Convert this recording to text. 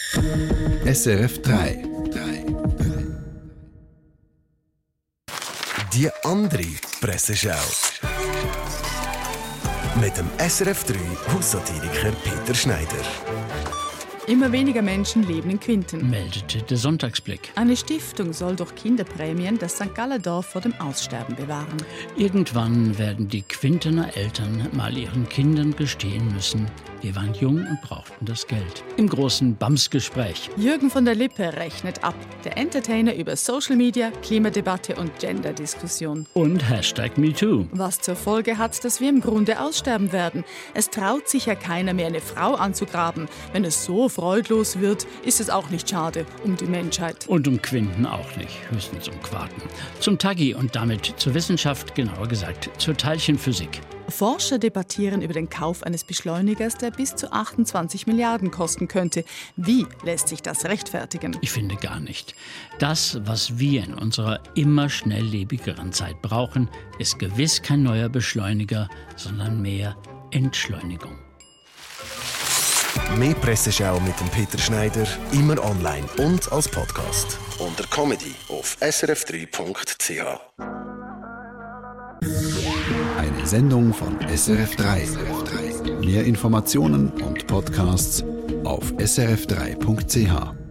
SRF 3. Die andere Presseschau. Mit dem SRF 3 Haussatiriker Peter Schneider. Immer weniger Menschen leben in Quinten, meldete der Sonntagsblick. Eine Stiftung soll durch Kinderprämien das St. Galler Dorf vor dem Aussterben bewahren. Irgendwann werden die Quintener Eltern mal ihren Kindern gestehen müssen, wir waren jung und brauchten das Geld. Im großen BAMS-Gespräch. Jürgen von der Lippe rechnet ab. Der Entertainer über Social Media, Klimadebatte und Gender-Diskussion. Und #MeToo. Was zur Folge hat, dass wir im Grunde aussterben werden. Es traut sich ja keiner mehr, eine Frau anzugraben. Wenn es so freudlos wird, ist es auch nicht schade um die Menschheit. Und um Quinten auch nicht, höchstens um Quarten. Zum Taggi und damit zur Wissenschaft, genauer gesagt zur Teilchenphysik. Forscher debattieren über den Kauf eines Beschleunigers, der bis zu 28 Milliarden kosten könnte. Wie lässt sich das rechtfertigen? Ich finde gar nicht. Das, was wir in unserer immer schnelllebigeren Zeit brauchen, ist gewiss kein neuer Beschleuniger, sondern mehr Entschleunigung. Mehr Presseschau mit dem Peter Schneider, immer online und als Podcast. Unter Comedy auf srf3.ch. Eine Sendung von SRF 3. Mehr Informationen und Podcasts auf srf3.ch.